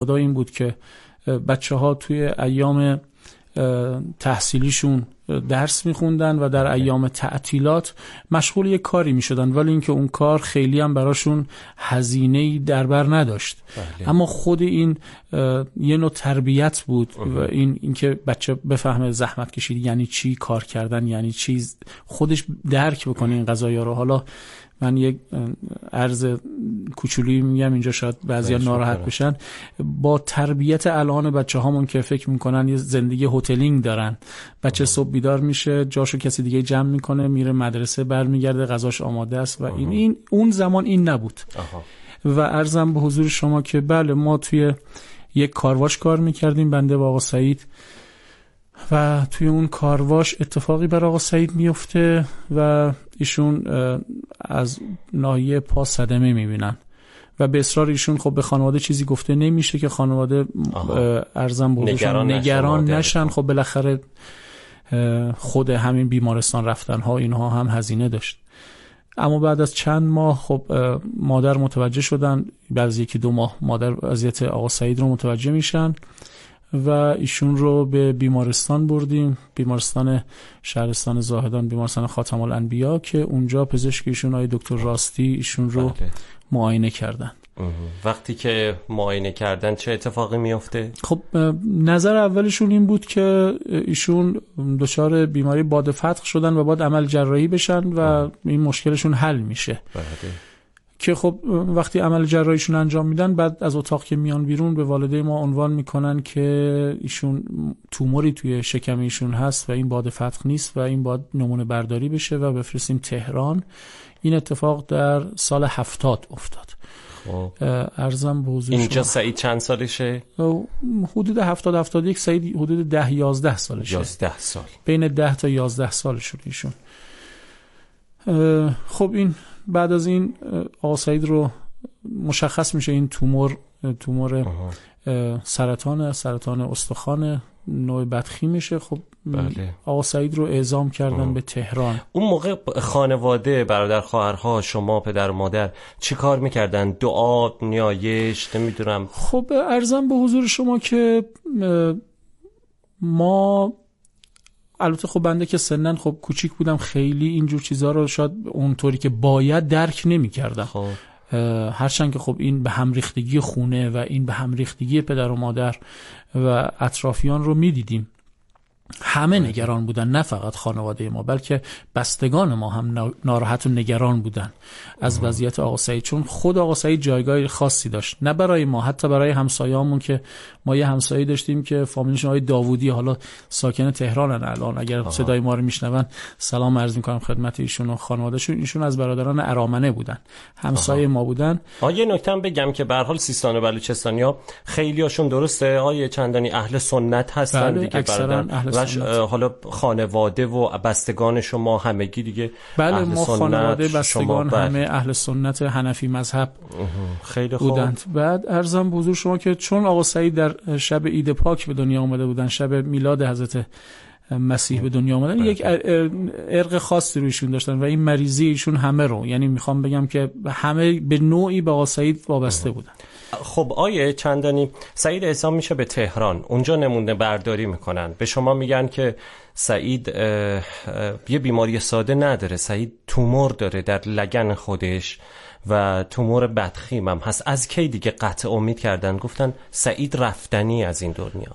خدا این بود که بچه‌ها توی ایام تحصیلیشون درس میخوندن و در ایام تعطیلات مشغول یک کاری میشدن، ولی اینکه اون کار خیلی هم براشون هزینه‌ای در بر نداشت. اما خود این یه نوع تربیت بود و اینکه بچه بفهمه زحمت کشیدن یعنی چی، کار کردن یعنی چی، خودش درک بکنه این قضایا رو. حالا من یک عرض کوچولی میگم اینجا، شاید بعضیا ناراحت بشن. با تربیت الان بچه هامون که فکر میکنن یه زندگی هتلینگ دارن، بچه صبح بیدار میشه جاشو کسی دیگه جمع میکنه، میره مدرسه، برمیگرده غذاش آماده است و این اون زمان این نبود. و عرضم به حضور شما که بله، ما توی یک کارواش کار میکردیم، بنده و آقا سعید، و توی اون کارواش اتفاقی بر آقا سعید میفته و ایشون از ناحیه پا صدمه میبینن و به اصرار ایشون خب به خانواده چیزی گفته نمیشه که خانواده ارزم بودشون نگران نشن. خب بالاخره خود همین بیمارستان رفتن ها اینها هم هزینه داشت. اما بعد از چند ماه خب مادر متوجه شدن، بعد از 1-2 ماه مادر وضعیت آقا سعید رو متوجه میشن و ایشون رو به بیمارستان بردیم، بیمارستان شهرستان زاهدان، بیمارستان خاتم الانبیا، که اونجا پزشک ایشون آقای دکتر راستی ایشون رو معاینه کردن. وقتی که معاینه کردن چه اتفاقی میفته؟ خب نظر اولشون این بود که ایشون دچار بیماری باد فتق شدن و باید عمل جراحی بشن و این مشکلشون حل میشه. که خب وقتی عمل جراحیشون انجام میدن، بعد از اتاق که میان بیرون به والده ما عنوان میکنن که ایشون توموری توی شکم ایشون هست و این باد فتق نیست و این باید نمونه برداری بشه و بفرستیم تهران. این اتفاق در سال 70 افتاد. ارزم به حضور اینجا سعید چند سالشه؟ حدود 70-71. سعید حدود 10-11 سالشه. 11 سال. بین 10 تا 11 سالشون ایشون. خب این بعد از این آقا سعید رو مشخص میشه این تومور سرطان استخوان نوع بدخی میشه. خب بله. آقا سعید رو اعزام کردن به تهران. اون موقع خانواده، برادر خواهرها، شما پدر و مادر چی کار میکردن؟ دعا، نیایش، نمیدونم. خب عرضم به حضور شما که ما البته خب بنده که سنن خب کوچیک بودم، خیلی اینجور چیزها رو شاید اونطوری که باید درک نمی کردم. خب هرچند که خب این به هم ریختگی خونه و این به هم ریختگی پدر و مادر و اطرافیان رو می دیدیم. همه نگران بودن، نه فقط خانواده ما بلکه بستگان ما هم ناراحت و نگران بودن از وضعیت آقا سعید، چون خود آقا سعید جایگاه خاصی داشت، نه برای ما، حتی برای همسایه‌مون که ما یه همسایه داشتیم که فامیلشون آقای داوودی، حالا ساکن تهرانن الان، اگر صدای ما رو میشنون سلام عرض می‌کنم خدمت ایشون و خانواده‌شون. ایشون از برادران ارامنه بودن، همسایه ما بودن. یه نکته بگم که به هر حال سیستان و بلوچستانیا خیلیاشون درسته آقای چندانی اهل سنت هستن دیگه، برادر حالا خانواده و بستگان شما همگی دیگه بله، ما خانواده بستگان همه اهل سنت حنفی مذهب خیلی خوب بودند. بعد عرضم به حضور شما که چون آقا سعید در شب عید پاک به دنیا آمده بودن، شب میلاد حضرت مسیح به دنیا آمدن، یک ارق خاصی رویشون داشتن و این مریضی ایشون همه رو، یعنی میخوام بگم که همه به نوعی به آقا سعید وابسته بودن. خب آیه چندانی سعید اعزام میشه به تهران، اونجا نمونه برداری میکنن، به شما میگن که سعید یه بیماری ساده نداره، سعید تومور داره در لگن خودش و تومور بدخیم هم هست. از کی دیگه قطع امید کردن، گفتن سعید رفتنی از این دنیا؟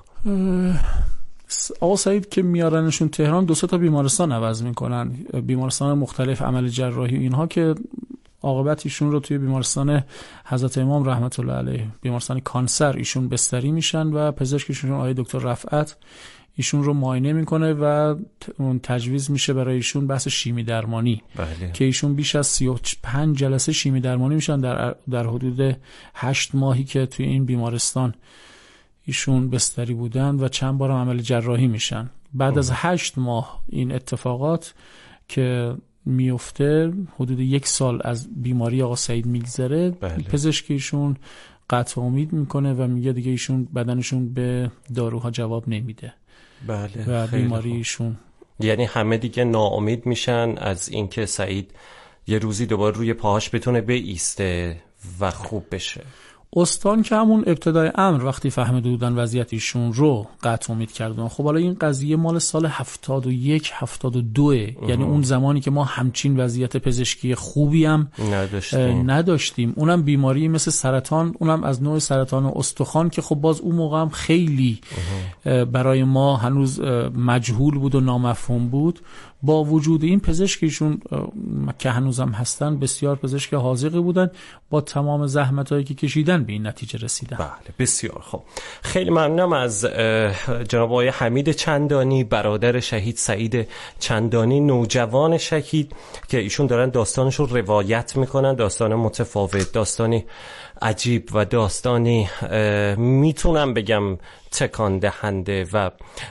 آقا سعید که میارنشون تهران 2-3 تا بیمارستان عوض میکنن، بیمارستان مختلف عمل جراحی اینها، که عاقبت ایشون رو توی بیمارستان حضرت امام رحمت الله علیه، بیمارستان کانسر، ایشون بستری میشن و پزشکشون آقای دکتر رفعت ایشون رو معاینه میکنه و تجویز میشه برای ایشون بحث شیمی درمانی. بله. که ایشون بیش از 35 جلسه شیمی درمانی میشن در حدود 8 ماهی که توی این بیمارستان ایشون بستری بودن و چند بار عمل جراحی میشن. بعد از 8 ماه این اتفاقات که میفته، حدود 1 سال از بیماری آقا سعید میگذره. بله. پزشک ایشون قطع امید میکنه و میگه دیگه ایشون بدنشون به داروها جواب نمیده. بله. و بیماری ایشون، یعنی همه دیگه ناامید میشن از اینکه سعید یه روزی دوباره روی پاهاش بتونه بایسته و خوب بشه. استان که همون ابتدای امر وقتی فهمیده بودن وضعیت ایشون رو قطع امید کردن. خب حالا این قضیه مال سال 71 72 یعنی اون زمانی که ما همچین وضعیت پزشکی خوبی هم نداشتیم. اونم بیماری مثل سرطان، اونم از نوع سرطان استخوان که خب باز اون موقع هم خیلی برای ما هنوز مجهول بود و نامفهوم بود. با وجود این پزشکیشون که هنوزم هستن بسیار پزشک حاذقی بودن، با تمام زحمتایی که کشیدن به این نتیجه رسیدن. بله بسیار خوب. خیلی ممنونم از جناب آقای حمید چندانی، برادر شهید سعید چندانی، نوجوان شهید، که ایشون دارن داستانش رو روایت میکنن. داستان متفاوت، داستانی عجیب و داستانی میتونم بگم تکان دهنده و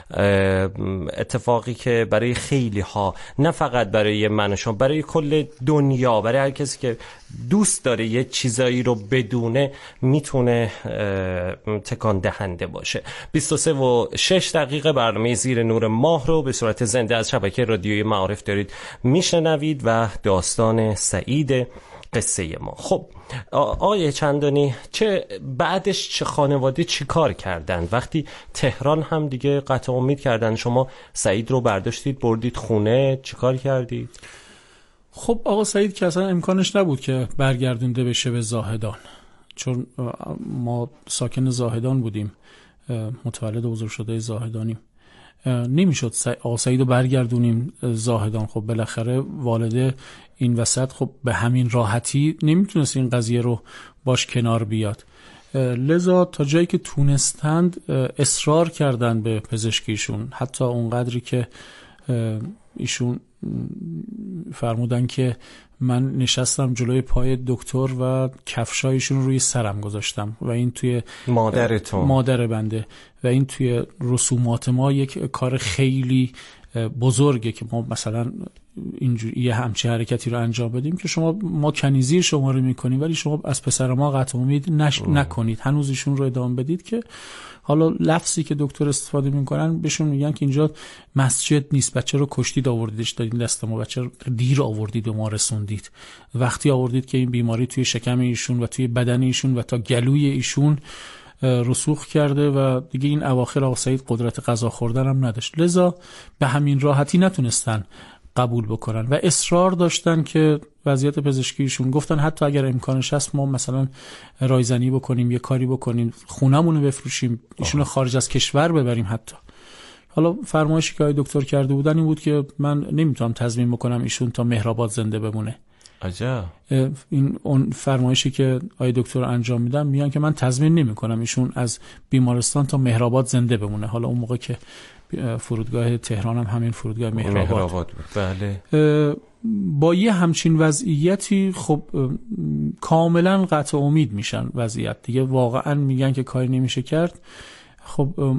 اتفاقی که برای خیلی ها، نه فقط برای من و شما، برای کل دنیا، برای هر کسی که دوست داره یه چیزایی رو بدونه، میتونه تکان دهنده باشه. 23:06 برنامه زیر نور ماه رو به صورت زنده از شبکه رادیوی معارف دارید میشنوید و داستان سعید قصه ما. خب آقای چندانی، چه بعدش چه خانواده چی کار کردن؟ وقتی تهران هم دیگه قطع امید کردن، شما سعید رو برداشتید بردید خونه، چی کار کردید؟ خب آقا سعید که اصلا امکانش نبود که برگردونده بشه به زاهدان، چون ما ساکن زاهدان بودیم، متولد بزرگ شده زاهدانیم. نمیشد آقا سعید رو برگردونیم زاهدان. خب بالاخره والده این وسط خب به همین راحتی نمیتونست این قضیه رو باش کنار بیاد، لذا تا جایی که تونستند اصرار کردن به پزشکیشون، حتی اونقدری که ایشون فرمودن که من نشستم جلوی پای دکتر و کفشایشون روی سرم گذاشتم و این توی مادر بنده و این توی رسومات ما یک کار خیلی بزرگه که ما مثلا اینجوری یه همچین حرکتی رو انجام بدیم که ما کنیزی شما رو میکنیم ولی شما از پسر ما قطع امید نکنید، هنوز ایشون رو ادامه بدید. که حالا لفظی که دکتر استفاده میکنن بهشون میگن که اینجا مسجد نیست، بچه رو کشتید آوردیدش دادین دست ما، بچه رو دیر آوردید و ما رسوندید، وقتی آوردید که این بیماری توی شکم ایشون و توی بدن ایشون و تا گلوی ایشون رسوخ کرده و دیگه این اواخر آقا سعید قدرت غذا خوردن هم نداشت، لذا به همین راحتی نتونستن قبول بکنن و اصرار داشتن که وضعیت پزشکیشون، گفتن حتی اگر امکانش هست ما مثلا رایزنی بکنیم، یه کاری بکنیم، خونمون رو بفروشیم، ایشون خارج از کشور ببریم. حتی حالا فرمایشی که آقای دکتر کرده بودن این بود که من نمیتونم تضمین بکنم ایشون تا مهرآباد زنده بمونه. عجب. این اون فرمایشی که آقای دکتر انجام میدن، میگن که من تضمین نمیکنم ایشون از بیمارستان تا مهرآباد زنده بمونه. حالا اون موقع که فرودگاه تهران هم همین فرودگاه مهرآباد بود. بله. با یه همچین وضعیتی خب کاملا قطع امید میشن وضعیت دیگه، واقعا میگن که کاری نمیشه کرد. خب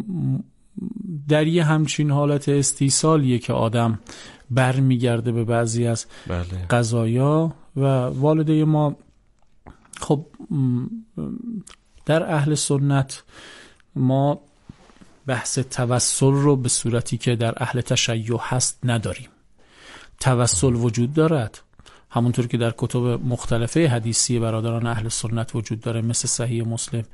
در یه همچین حالت استیصالیه که آدم برمیگرده به بعضی از قضایا و والده ما خب در اهل سنت ما بحث توسل رو به صورتی که در اهل تشیع هست نداریم. توسل وجود دارد، همونطور که در کتب مختلفه حدیثی برادران اهل سنت وجود داره، مثل صحیح مسلم،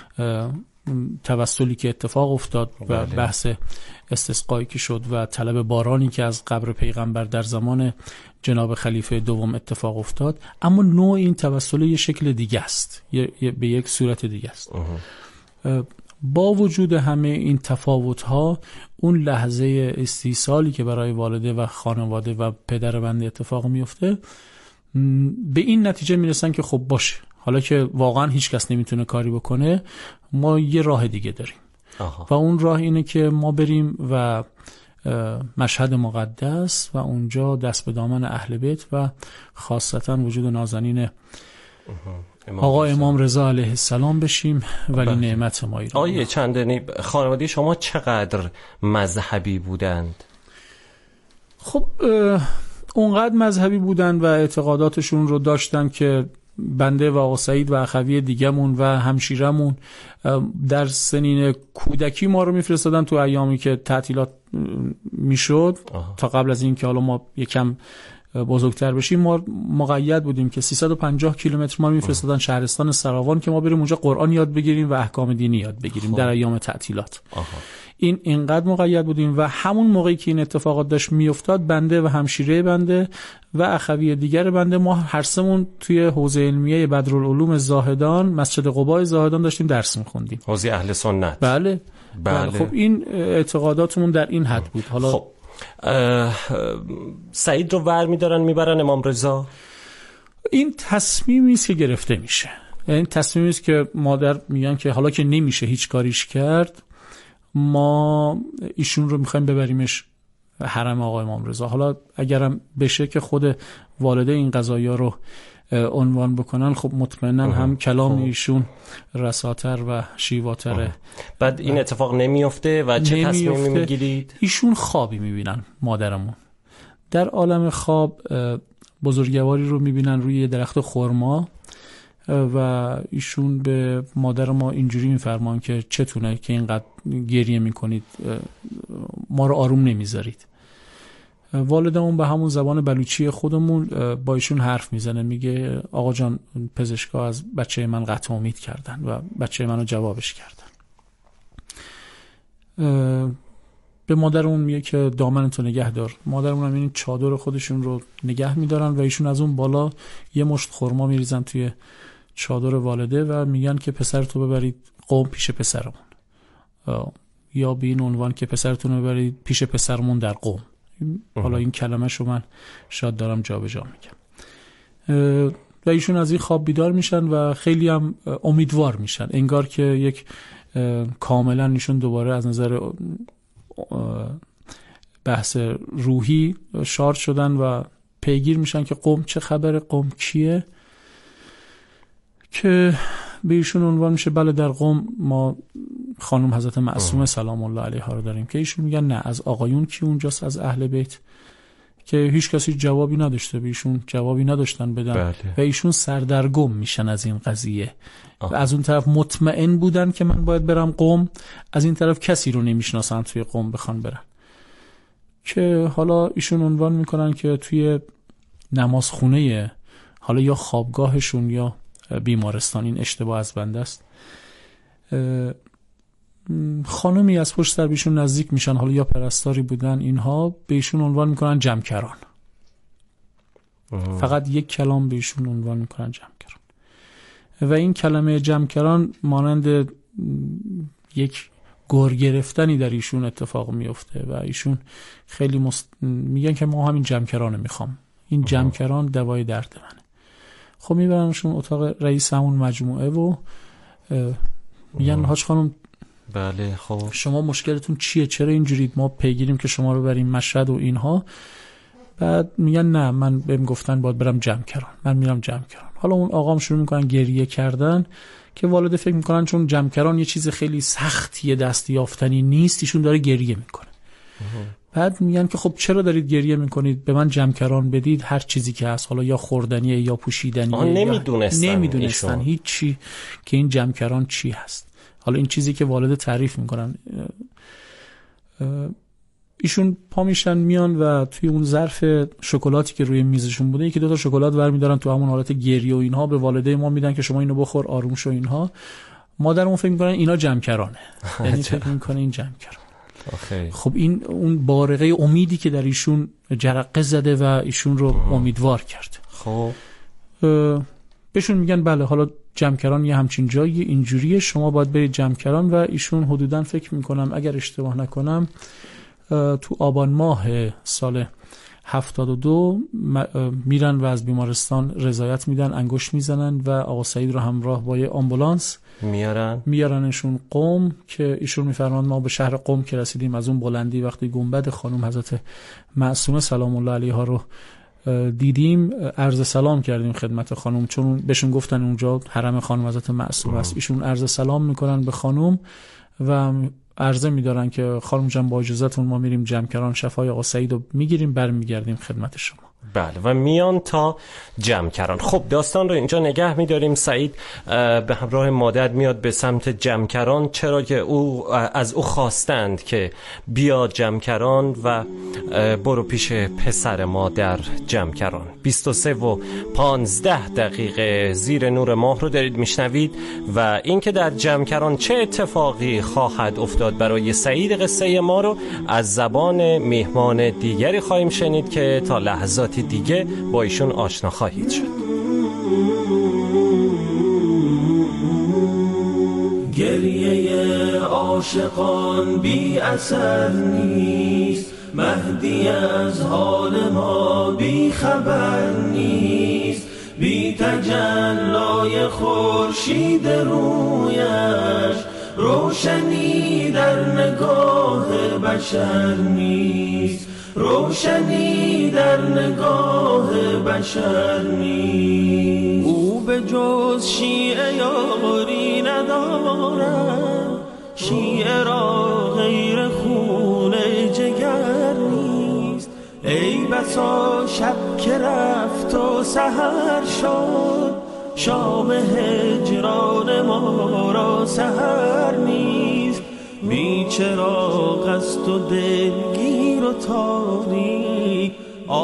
توسلی که اتفاق افتاد و بحث استسقایی که شد و طلب بارانی که از قبر پیغمبر در زمان جناب خلیفه دوم اتفاق افتاد، اما نوع این توسل یه شکل دیگه است، به یک صورت دیگه است. با وجود همه این تفاوت‌ها، اون لحظه استیصالی که برای والده و خانواده و پدر بنده اتفاق میفته، به این نتیجه میرسن که خب باشه، حالا که واقعا هیچ کس نمیتونه کاری بکنه، ما یه راه دیگه داریم. و اون راه اینه که ما بریم و مشهد مقدس و اونجا دست به دامن اهل بیت و خاصتا وجود نازنین آقا امام رضا علیه السلام بشیم، ولی نعمت ما ایران. آقای چندانی، خانواده شما چقدر مذهبی بودند؟ خب اونقدر مذهبی بودند و اعتقاداتشون رو داشتن که بنده و آقا سعید و اخوی دیگمون و همشیرمون در سنین کودکی ما رو میفرستادن تو ایامی که تعطیلات میشد، تا قبل از این که حالا ما یکم بزرگتر بشیم ما مقید بودیم که 350 کیلومتر ما میفرستادن شهرستان سراوان که ما بریم اونجا قرآن یاد بگیریم و احکام دینی یاد بگیریم در ایام تعطیلات. اینقدر مقید بودیم و همون موقعی که این اتفاقات داشت میافتاد بنده و همشیره بنده و اخوی دیگر بنده ما هر سمون توی حوزه علمیه بدرالعلوم زاهدان مسجد قباء زاهدان داشتیم درس می‌خوندیم. حوزه اهل سنت. بله. خب این اعتقاداتمون در این حد بود. حالا خب سعید رو ور می‌دارن میبرن امام رضا. این تصمیمی است که گرفته میشه. این تصمیمی است که مادر میگن که حالا که نمیشه هیچ کاریش کرد ما ایشون رو میخوایم ببریمش حرم آقا امام رضا. حالا اگرم بشه که خود والده این قضایا رو عنوان بکنن خب مطمئنا هم کلام ایشون رساتر و شیواتره. بعد این اتفاق نمیفته و چه تصمیمی میگیرید؟ ایشون خوابی میبینن مادرمون در عالم خواب بزرگواری رو میبینن روی درخت خرما و ایشون به مادر ما اینجوری میفرمان که چتونه که اینقدر گریه میکنید ما رو آروم نمیذارید. والدمون به همون زبان بلوچی خودمون با ایشون حرف میزنه میگه آقا جان پزشکا از بچه من قطع امید کردن و بچه منو جوابش کردن. به مادرمون میگه که دامنتو نگه دار. مادرمون هم این چادر خودشون رو نگه میدارن و ایشون از اون بالا یه مشت خرما میریزن توی چادر والده و میگن که پسرتو ببرید قوم پیش پسرمون یا به این عنوان که پسرتون رو ببرید پیش پسرمون در قوم. حالا این کلمه شو من شاید دارم جابجا میگم. و ایشون از این خواب بیدار میشن و خیلی هم امیدوار میشن انگار که یک کاملا ایشون دوباره از نظر بحث روحی شارژ شدن و پیگیر میشن که قوم چه خبره، قوم کیه، که به ایشون عنوان میشه بله در قوم ما خانم حضرت معصومه سلام الله علیها رو داریم. که ایشون میگن نه از آقایون کی اونجاست از اهل بیت، که هیچ کسی جوابی نداشته، به ایشون جوابی نداشتن بدن. بله. و ایشون سردرگم میشن از این قضیه. و از اون طرف مطمئن بودن که من باید برم قوم، از این طرف کسی رو نمیشناسن توی قوم بخوان برن. که حالا ایشون عنوان میکنن که توی نمازخونه حالا یا خوابگاهشون یا بیمارستان، این اشتباه از بنده است، خانمی از پشت سر بهشون نزدیک میشن، حالا یا پرستاری بودن، اینها بهشون عنوان میکنن جمکران. فقط یک کلام بهشون عنوان میکنن جمکران. و این کلمه جمکران مانند یک گور گرفتنی در ایشون اتفاق میفته و ایشون خیلی میگن که ما همین جمکران میخوام، این جمکران دوای درد منه. خب میبرنشون اتاق رئیس همون مجموعه و میگن حاج خانم بله خب شما مشکلتون چیه، چرا اینجورید، ما پیگیریم که شما رو بریم مشهد و اینها. بعد میگن نه من بهم گفتن باید برم جمکران، من میرم جمکران. حالا اون آقام شروع میکنن گریه کردن که والده فکر میکنن چون جمکران یه چیز خیلی سختیه دست یافتنی نیست، ایشون داره گریه میکنه. بعد میگن که خب چرا دارید گریه میکنید، به من جمکران بدید، هر چیزی که هست، حالا یا خوردنیه یا پوشیدنیه. نمیدونستن هیچ چی که این جمکران چی هست. حالا این چیزی که والد تعریف میکنن، ایشون پا میشن میان و توی اون ظرف شکلاتی که روی میزشون بوده یکی دو تا شکلات برمیدارن، تو همون حالت گریه و اینها به والده ما میدن که شما اینو بخور آروم شو اینها. مادرمون فکر میکنن اینا جمکرانه، یعنی فکر میکنه این جمکران. خب این اون بارقه امیدی که در ایشون جرقه زده و ایشون رو امیدوار کرد. خب بهشون میگن بله حالا جمکران یه همچین جایی اینجوریه، شما باید برید جمکران. و ایشون حدوداً فکر میکنم اگر اشتباه نکنم تو آبان ماه سال 72 میرن و از بیمارستان رضایت میدن، انگشت میزنن و آقا سعید رو همراه با یه آمبولانس میارنشون قم. که ایشون میفرمان ما به شهر قم که رسیدیم از اون بلندی وقتی گنبد خانم حضرت معصومه سلام الله علیها رو دیدیم عرض سلام کردیم خدمت خانم، چون بهشون گفتن اونجا حرم خانم حضرت معصومه است. ایشون عرض سلام میکنن به خانم و عرضه میدارن که خانم جان با اجازهتون ما میریم جمکران، شفای آقا سعید رو میگیریم برمیگردیم خدمت شما. بله و میان تا جمکران. خب داستان رو اینجا نگه می‌داریم. سعید به همراه مادر میاد به سمت جمکران، چرا که از او خواستند که بیا جمکران و برو پیش پسر ما در جمکران. 23:15 زیر نور ماه رو دارید میشنوید و اینکه در جمکران چه اتفاقی خواهد افتاد برای سعید قصه ما رو از زبان میهمان دیگری خواهیم شنید که تا لحظاتی دیگه با ایشون آشنا خواهید شد. گریه عاشقان بی اثر نیست، مهدی از حال ما بی خبر نیست، بی تجلای خورشید رویش روشنی در نگاه بشر نیست، روشنی در نگاه بشر نیست. او به جز شیعه یاری ندارد، شیعه را غیر خون جگر نیست. ای بسا شب که رفت و سحر شد، شام هجران ما را سحر نیست. بی چراغ است و دلگیر و تاریک،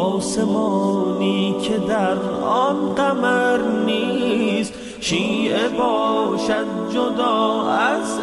آسمانی که در آن قمر نیست. شیعه باشد جدا از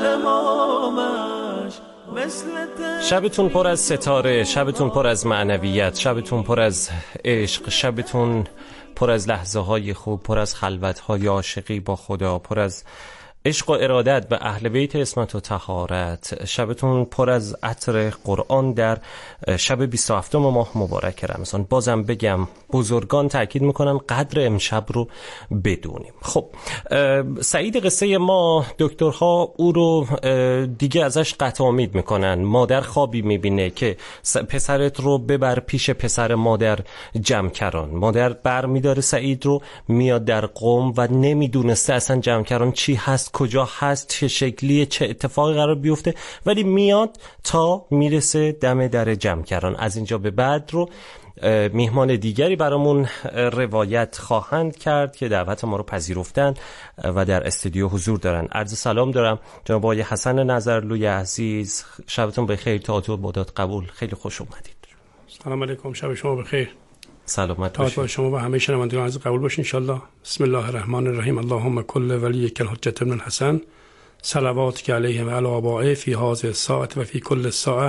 امامش مثل شبتون پر از ستاره، شبتون پر از معنویت، شبتون پر از عشق، شبتون پر از لحظه های خوب، پر از خلوت های عاشقی با خدا، پر از عشق و ارادت به اهل بیت عصمت و طهارت. شبتون پر از عطر قرآن در شب 27 ماه مبارک رمضان. بازم بگم بزرگان تاکید میکنن قدر امشب رو بدونیم. خب سعید قصه ما، دکترها او رو دیگه ازش قطع امید میکنن. مادر خوابی میبینه که پسرت رو ببر پیش پسر مادر جمکران. مادر بر میداره سعید رو، میاد در قم و نمیدونسته اصلا جمکران چی هست، کجا هست، چه شکلیه، چه اتفاقی قرار بیفته، ولی میاد تا میرسه دم در جمکران. از اینجا به بعد رو میهمان دیگری برامون روایت خواهند کرد که دعوت ما رو پذیرفتن و در استودیو حضور دارن. عرض سلام دارم جناب آقای حسن نظرلوی عزیز، شبتون بخیر، طاعت و عبادات قبول، خیلی خوش اومدید. سلام علیکم، شب شما بخیر، سلامت باشید. طاعت شما و همه شنوندگان عزیز قبول باشه ان شاء الله. بسم الله الرحمن الرحیم. اللهم کل ولیک الحجة ابن الحسن صلواتک علیه و علی آبائه فی هذه الساعة و فی کل ساعة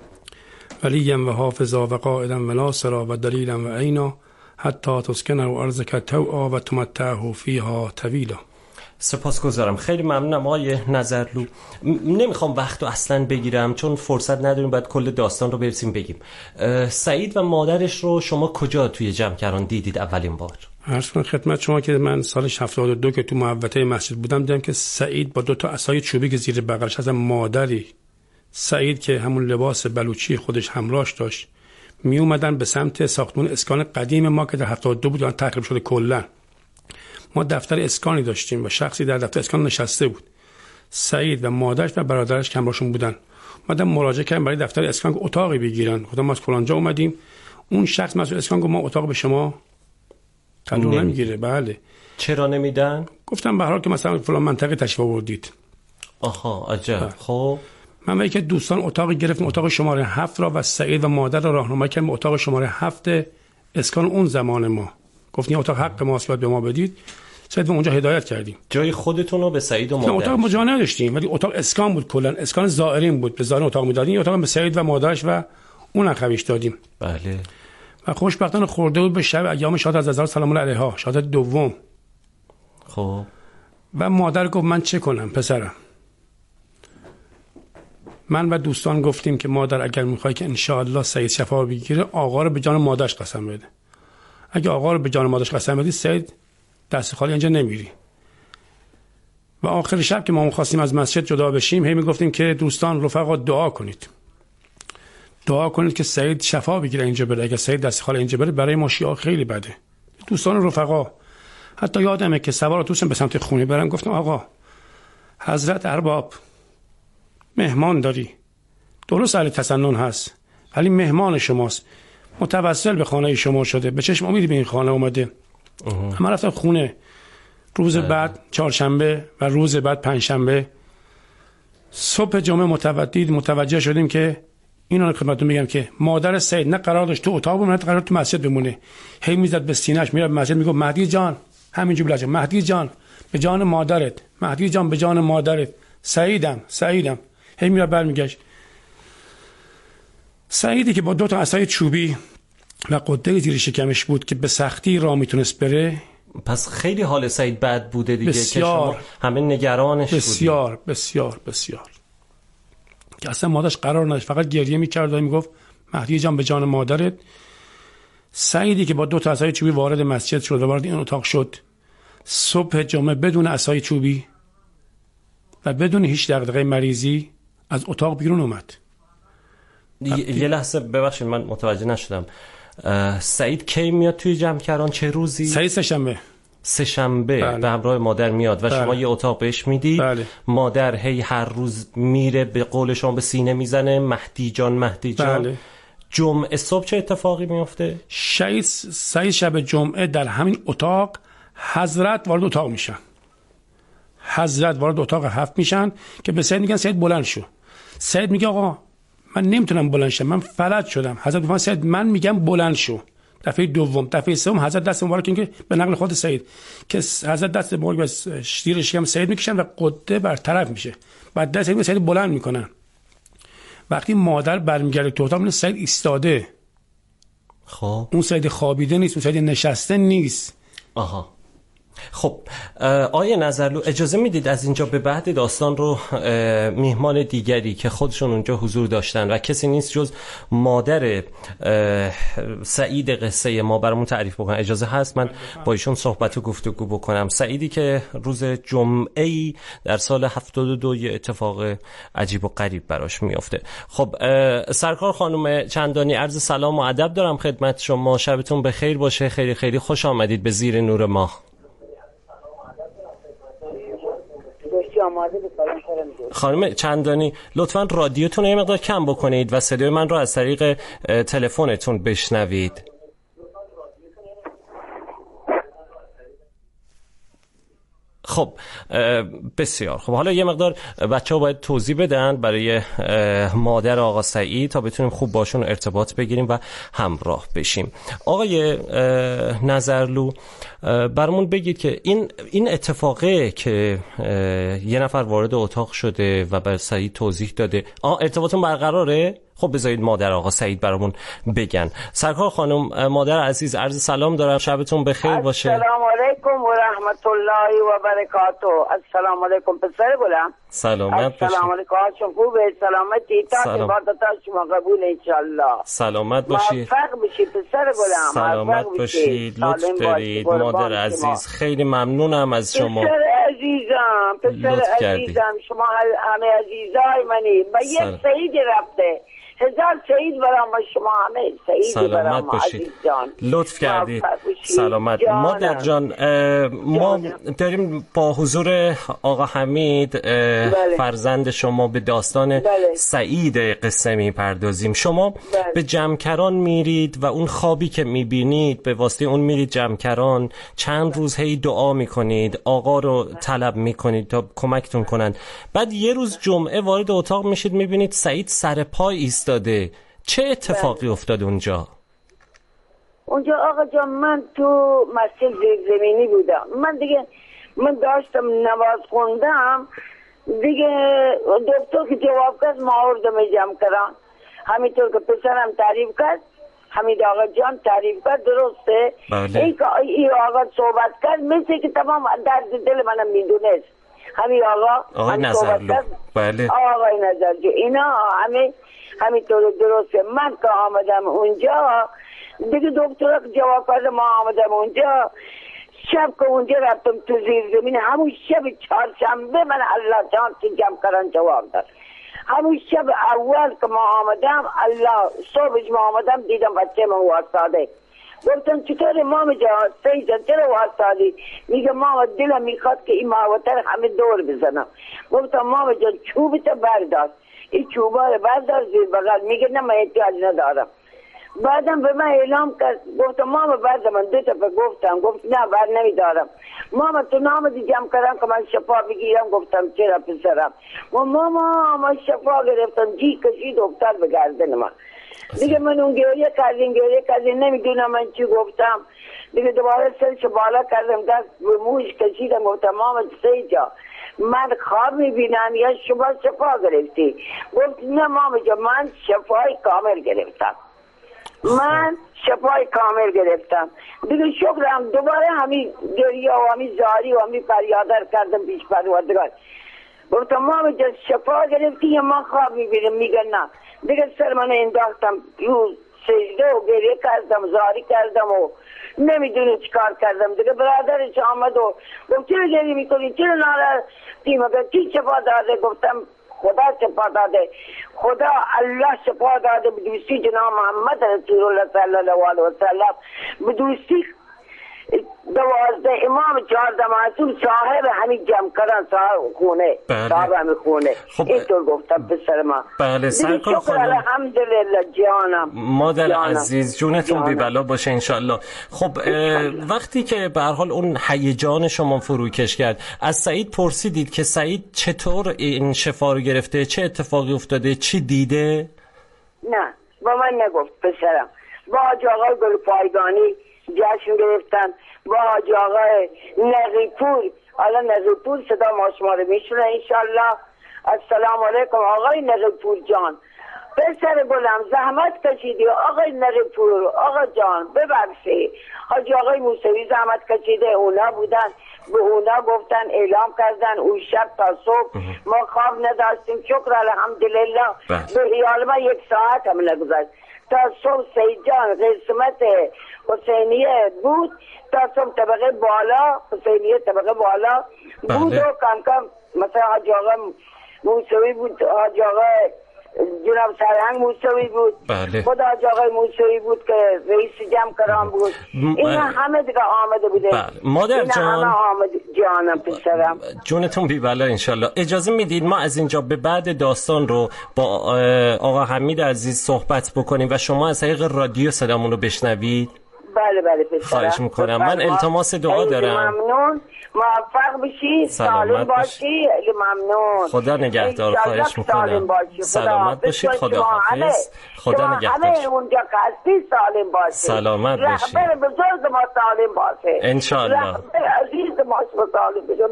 ولیا و حافظا و قائدا و ناصرا و دلیلا و عینا حتی تسکنه و ارزک توعا و تمتعه فیها طویلا. سپاسگزارم، خیلی ممنونم آقای نظرلو. نمیخوام وقت رو اصلا بگیرم چون فرصت نداریم، باید کل داستان رو برسیم بگیم. سعید و مادرش رو شما کجا توی جمکران دیدید اولین بار؟ عرض کنم خدمت شما که من سال 72 که تو محوطه مسجد بودم دیدم که سعید با 2 عصای چوبی که زیر بغلش از مادری سعید که همون لباس بلوچی خودش همراهش داشت می اومدن به سمت ساختمون اسکان قدیم ما که در 72 بود اون تخریب شده کلا. ما دفتر اسکانی داشتیم و شخصی در دفتر اسکان نشسته بود. سعید و مادرش و برادرش که همراهشون بودن. اومدن مراجعه کردن برای دفتر اسکان که اتاقی بگیرن. گفتم ما از فلانجا اومدیم. اون شخص مسئول اسکان گفت ما اتاق به شما تعلق نمیگیره. بله. چرا نمیدن؟ گفتم به هر حال که مثلا فلان منطقه تشریف آوردید. آها عجب. خب من ولی که دوستان اتاقی گرفتیم، اتاق شماره 7 را و سعید و مادر را راهنمایی کردیم به اتاق شماره 7 اسکان اون زمان ما. گفتیم اتاق حق ماست باید به ما بدید. سعید و اونجا هدایت کردیم. جای خودتون رو به سعید و مادر؟ اتاق ما جا نداشتیم ولی اتاق اسکان بود، کلا اسکان زائرین بود، به زائرین اتاق میدادیم. اتاق به سعید و مادرش و اون اخویش دادیم. بله. و خوشبختانه خورده بود به شب ایام شهادت از سلام الله علیها، شهادت دوم. خب و مادر گفت من چه کنم پسرم؟ من و دوستان گفتیم که مادر اگر میخوای که انشاءالله سعید شفا بگیره آقا رو به جان مادرش قسم بده. اگه آقا رو به جان مادرش قسم بدی سعید دست خالی اینجا نمیری. و آخر شب که ما خواستیم از مسجد جدا بشیم هی میگفتیم که دوستان رفقا دعا کنید. دعا کنید که سعید شفا بگیره اینجا بره. اگه سعید دست خالی اینجا بره برای ما شیعه خیلی بده. دوستان رفقا حتی یادمه که سوار اتوبوس به سمت خونه برم گفتم آقا حضرت ارباب مهمان داری، درست اهل تسنن هست ولی مهمان شماست، متوسل به خانه شما شده، به چشم امیدی به این خانه اومده. من رفتم خونه روز بعد چهارشنبه و روز بعد پنجشنبه. صبح جمعه متوجه شدیم که اینو رو خدمتتون میگم که مادر سید نه قرار داشت تو اتاق بمونه، نه قرار تو مسجد بمونه. هی میزد به سینه‌اش، میره مسجد میگه مهدی جان، همینجوری بلند، مهدی جان به جان مادرت، مهدی جان به جان مادرت، سعیدم. هی میره برمیگشت. سعیدی که با 2 عصای چوبی و قده زیر شکمش بود که به سختی راه میتونست بره. پس خیلی حال سعید بد بوده دیگه بسیار. که شما همه نگرانش بسیار که اصلا مادرش قرار نداشت، فقط گریه میکرد و میگفت مهدی جان به جان مادرت. سعیدی که با 2 عصای چوبی وارد مسجد شد و وارد این اتاق شد صبح جمعه بدون عصای چوبی و بدون هیچ دغدغه مریضی از اتاق بیرون اومد. یه لحظه ببخشید من متوجه نشدم. سعید کی میاد توی جمکران؟ چه روزی؟ سعید سه‌شنبه به همراه مادر میاد و شما یه اتاق بهش میدید. مادر هی هر روز میره به قول شما به سینه میزنه مهدی جان. جمعه صبح چه اتفاقی میفته؟ سعید شب جمعه در همین اتاق حضرت وارد اتاق میشن. حضرت وارد اتاق 7 میشن که به سعید میگن سعید بلند شو. سعید میگه آقا من نمیتونم بلند شم، من فلج شدم. حضرت میگن سعید من میگم بلند شو. دفعه دوم، دفعه سوم حضرت دست مبارک این که به نقل خود سعید که حضرت دست مبارک به زیر شکم سعید میکشن و قده برطرف میشه. بعد دست سعید بلند میکنن. وقتی مادر برمیگرده تو اتاق سعید ایستاده. خب اون سعید خوابیده نیست، اون سعید نشسته نیست. آها. خب آیه نظرلو اجازه میدید از اینجا به بعد داستان رو میهمان دیگری که خودشون اونجا حضور داشتن و کسی نیست جز مادر سعید قصه ما برامون تعریف بکنن؟ اجازه هست من با ایشون صحبت و گفتگو بکنم. سعیدی که روز جمعه‌ای در سال 72 یه اتفاق عجیب و غریب براش میفته. خب سرکار خانم چندانی عرض سلام و ادب دارم خدمت شما. شبتون بخیر باشه. خیلی خیلی خوش آمدید به زیر نور ما. خانم چندانی لطفاً رادیوتون یه مقدار کم بکنید و صدای من رو از طریق تلفنتون بشنوید. خب بسیار خب. حالا یه مقدار بچه‌ها باید توضیح بدن برای مادر آقا سعید تا بتونیم خوب باشون ارتباط بگیریم و همراه بشیم. آقای نظرلو برامون بگید که این اتفاقه که یه نفر وارد اتاق شده و بر سعید توضیح داده ارتباطون برقراره؟ خب بذارید مادر آقا سعید برامون بگن. سرکار خانم مادر عزیز عرض سلام دارم. شبتون بخیر باشه. السلام علیکم و رحمت الله و برکاته. السلام علیکم پسر گلم. سلامت باشید. السلام علیکم خوبه؟ سلامتی تا عبادت شما قبول ان شاء الله. سلامت باشید. موفق بشید پسر گلم. سلامت باشید. لطف دارید مادر عزیز. خیلی ممنونم از شما. پسر عزیزم شما همه عزیزای منی. با یه سعید رفته 1000 سعید برام شما همه سعید برام عزیز جان. لطف کردید. سلامت مادر جان. ما داریم با حضور آقا حمید فرزند شما به داستان سعید قصه میپردازیم. شما به جمکران میرید و اون خوابی که میبینید به واسطه اون میرید جمکران، چند روز هی دعا میکنید، آقا رو طلب میکنید تا کمکتون کنند. بعد یه روز جمعه وارد اتاق میشید میبینید سعید سر پای ایستاده. چه اتفاقی افتاد اونجا؟ اونجا آقا جان من تو مسجد زمینی بودم. من داشتم نماز خوندم دیگه. دکتر که جواب کرد ما آوردم جمکران. همینطور که پسرم تعریف کرد، حمید آقا جان تعریف کرد درسته. این آقا صحبت کرد مثل که تمام درد دل منم میدونست. همین آقا نظرلو. بله آقای نظرلو اینا همینطور درسته. من که آمدم اونجا دیگه دکتر جواب کرد ما آمدم اونجا. شب که اونجا رفتم تو زیر زمین همون شب چهارشنبه من الله جان تو جمکران جواب داد. همون شب اول که ما آمدم الله صبحش ما آمدم دیدم بچه من واسطاده. گفتم چطور مام جان سعید جان چرا واسطادی؟ میگه ماما دلم میخواد که این ماوتر همه دور بزنم. گفتم ماما جان چوبتو بردار، این چوبا رو بردار زیر بغل. میگه نه من احتیاج ندارم. بعدم به من اعلام کرد، گفتم ماما، بعد من 2 دفعه گفت نه بر نمیدارم. ماما تو نام جمع کردم که من شفا بگیرم. گفتم چرا پسرم؟ ماما من شفا گرفتم، جی کشید دکتر به گردن من. دیگه من اون گریه کردیم نمیدونم من چی گفتم. دیگه دوباره سرش بالا کردم، دست به موش کشیدم، گفتم ماما سه جا من خواب میبینم یا شما شفا گرفتی؟ گفت نه ماما جا من شفای کامل گرفتم. من شفای کامل گرفتم. دیگه شکرم. دوباره همین گریه و همین زاری و همین فریادر کردم پیش پروردگار. گفتم ماما جا شفا گرفتی یا من خواب میبینم؟ میگه نه. دیگه سر من انداختم روز سجده و گریه کردم، زاری کردم و نمیدونه چیکار کردم. دیگه برادرش آمد و گفت چرا گریه میکنی، چرا ناراحتی؟ مگه کی شفا داده؟ گفتم خدا شفا داده، خدا الله شفا داده به دوستی جناب محمد رسول الله صلی الله علیه و سلم، به دوستی 12 امام 14 معصوم صاحب همین جمع کردن صاحب خونه. صاحب همین خونه. خب اینطور گفتم پسر ما. بله سرکار خانم، الحمدلله جانم. مادر عزیز جونتون بی بلا باشه انشالله. خب وقتی که به هر حال اون هیجان شما فروکش کرد، از سعید پرسیدید که سعید چطور این شفا رو گرفته، چه اتفاقی افتاده، چی دیده؟ نه با من نگفت پسرم. با حاج آقای گل پایگانی جشن گرفتن، با حاج آقای نقیپور. حالا نقیپور صدا ما شما رو میشونه انشالله. السلام علیکم آقای نقیپور جان، پسر گلم زحمت کشیدی آقای نقیپور، آقا جان ببخشی. حاج آقای موسوی زحمت کشیده، اونا بودن، به اونا گفتن اعلام کردن اون شب تا صبح. ما خواب نداشتیم، شکر الحمدلله. به خیال ما 1 ساعت هم نگذشت تا صبح. سید جان قسمت حسینیه بود تا صبح، طبقه بالا حسینیه طبقه بالا بود. و کم کم مثلا حاج آقا موسوی بود، حاج آقا جناب سرهنگ موسوی بود. خدا حاج آقای موسوی بود که رئیس جمع کرام بود. اینا همه دیگه آمده بوده. مادر جان، همه آمده. جانم پسرم جونتون بی بلا انشالله. اجازه میدید ما از اینجا به بعد داستان رو با آقا حمید عزیز صحبت بکنیم و شما از طریق رادیو صدامون رو بشنوید؟ بله پسرم. خواهش میکنم. من التماس دعا دارم. ممنون. موفق بشی، سالم باشی. ممنون. خدا نگهدار. خواهش میکنم. سلامت باشید. خدا حافظ. خدا نگهدار. همه اونجا هستی سالم باشی. سلامت باشید. رهبر بزرگ ما سالم باشه انشالله. رهبر عزیز ما سالم باشه.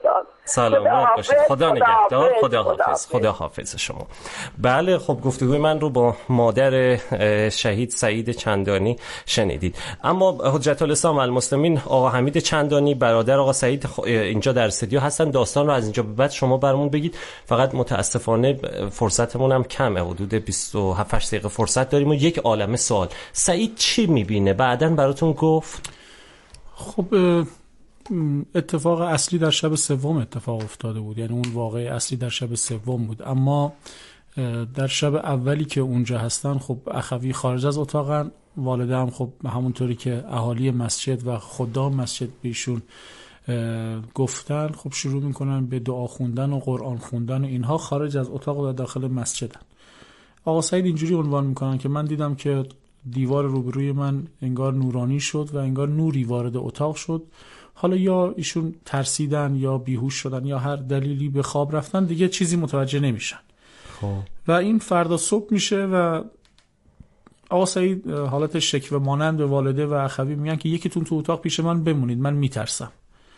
سلامت باشید. خدا نگهدار. خدا حافظ. خدا حافظ شما. بله خب گفتگوی من رو با مادر شهید سعید چندانی شنیدید. اما حجت الاسلام و المسلمین آقا حمید چندانی برادر آقا سعید اینجا در استودیو هستن. داستان رو از اینجا به بعد شما برامون بگید. فقط متاسفانه فرصتمون هم کمه، حدود 27 دقیقه فرصت داریم و یک عالمه سوال. سعید چی میبینه؟ بعداً براتون گفت. خب اتفاق اصلی در شب سوم اتفاق افتاده بود، یعنی اون واقعه اصلی در شب سوم بود. اما در شب اولی که اونجا هستن خب اخوی خارج از اتاقن. والده هم خب همونطوری که اهالی مسجد و خدام مسجد بیشون گفتن خب شروع میکنن به دعا خوندن و قرآن خوندن و اینها خارج از اتاق و داخل مسجدن. آقا سعید اینجوری عنوان میکنن که من دیدم که دیوار روبروی من انگار نورانی شد و انگار نوری وارد اتاق شد. حالا یا ایشون ترسیدن یا بیهوش شدن یا هر دلیلی به خواب رفتن، دیگه چیزی متوجه نمیشن. و این فردا صبح میشه و آقا سعید حالت شکوه مانند به والده و اخوی میگن که یکیتون تو اتاق پیش من بمونید، من میترسم.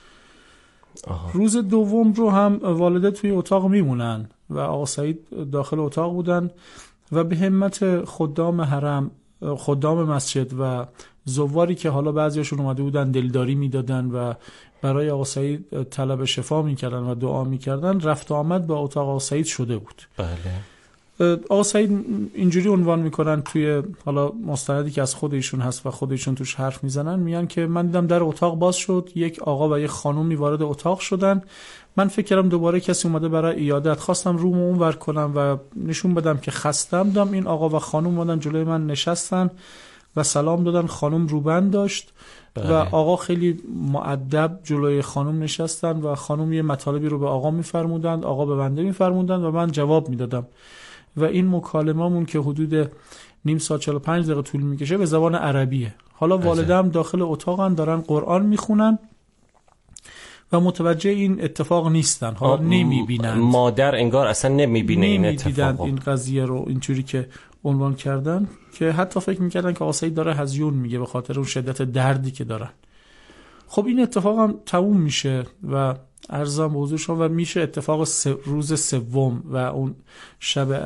روز دوم رو هم والده توی اتاق میمونن و آقا سعید داخل اتاق بودن و به همت خدام حرم، خدام مسجد و زواری که حالا بعضیاشون اومده بودن دلداری میدادن و برای آقا سعید طلب شفا میکردن و دعا میکردن، رفت و آمد با اتاق آقا سعید شده بود. بله. آقا سعید اینجوری عنوان میکنن توی حالا مستندی که از خودشون هست و خودشون توش حرف میزنن، میگن که من دیدم در اتاق باز شد، یک آقا و یک خانومی وارد اتاق شدن. من فکر کردم دوباره کسی اومده برای عیادت، خواستم رومو اونور کنم و نشون بدم که خستم. دیدم این آقا و خانوم اومدن جلوی من نشستن و سلام دادن. خانوم روبند داشت و آقا خیلی مؤدب جلوی خانوم نشستن و خانوم یه مطالبی رو به آقا میفرمودند، آقا به بنده میفرمودند و من جواب میدادم. و این مکالمه‌مون که حدود نیم ساعت 45 دقیقه طول میکشه به زبان عربیه. حالا والدم داخل اتاقن دارن قرآن میخونن و متوجه این اتفاق نیستن، حالا نمیبینن. مادر انگار اصلا نمیبینه این اتفاقو، این قضیه رو اینجوری که عنوان کردن که حتی فکر میکردن که سعید داره هزیون میگه به خاطر اون شدت دردی که دارن. خب این اتفاق هم تموم میشه و عرضم به حضور شما و میشه اتفاق روز سوم و اون شب